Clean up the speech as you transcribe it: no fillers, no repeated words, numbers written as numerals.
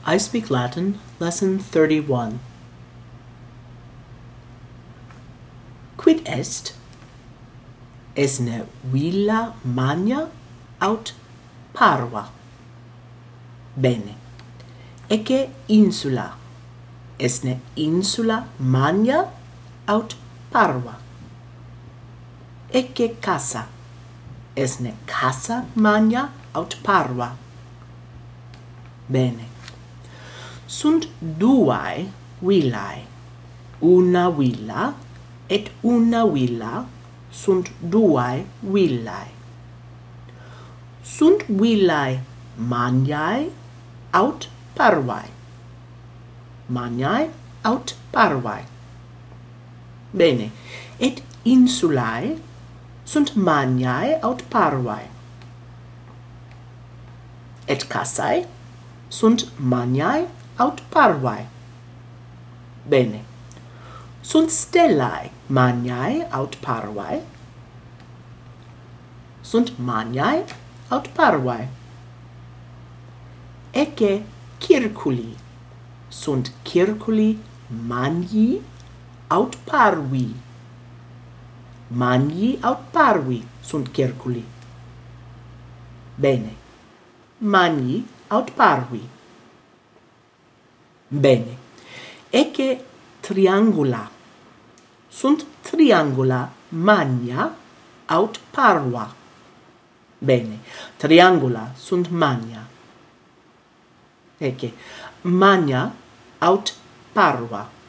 I Speak Latin, Lesson 31. Quid est? Esne villa magna aut parva? Bene. Ecce insula? Esne insula magna aut parva? Ecce casa? Esne casa magna aut parva? Bene. Sunt duae villae. Una villa et una villa sunt duae villae. Sunt villae magnae aut parvae? Magnae aut parvae? Bene. Et insulae sunt magnae aut parvae? Et casae sunt magnae aut parvae? Bene. Sunt stellae magnae aut parvae? Sunt magnae aut parvae? Ecce circuli? Sunt circuli magni aut parvi? Magni aut parvi sunt circuli? Bene. Magni aut parvi? Bene. Ecce triangula? Sunt triangula magna aut parva? Bene. Triangula sunt magna. Ecce magna aut parva?